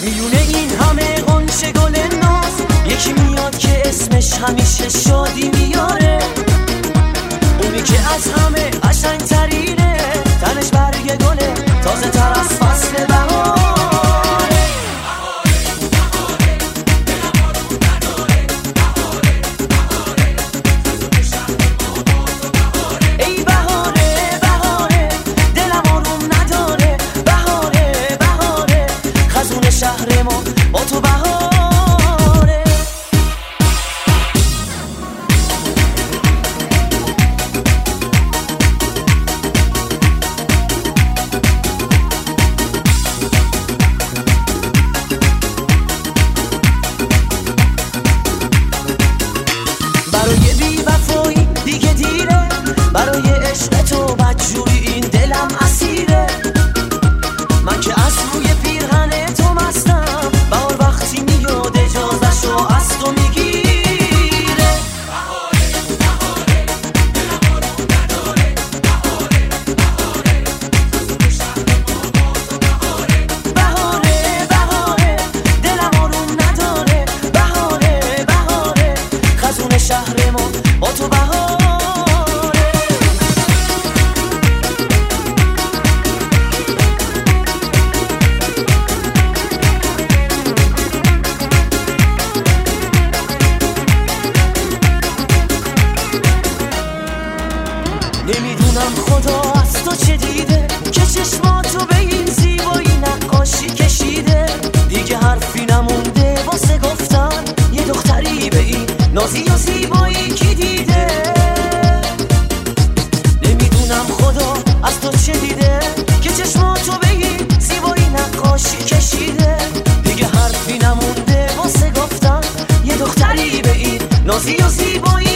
میونه این همه غنچه گل ناز، یکی میاد که اسمش همیشه شادی میاره. اونی که از همه قشنگ‌ترینه، تنش برگ گله تازه تر از فصل بهاره. ای بهاره بهاره دلم آروم نداره، بهاره بهاره خزون شهر ما با تو بهاره. برای بی وفایی دیگه دیره، برای عشق تو بدجوری این دلم اسیره. من که از روی پیرهن تو مستم، بهار وقتی میاد اجازه‌شو از تو میگیره. بهاره بهاره دلم آروم نداره، بهاره بهاره خزون شهر ما با تو بهاره. نمیدونم خدا از تو چه دیده که چشماتو به این زیبایی نقاشی کشیده. دیگه حرفی نمونده واسه گفتن یه دختری به این نازی و زیبایی کی دیده. نمیدونم خدا از تو چه دیده که چشماتو به این زیبایی نقاشی کشیده. دیگه حرفی نمونده واسه گفتن یه دختری به این نازی و زیبایی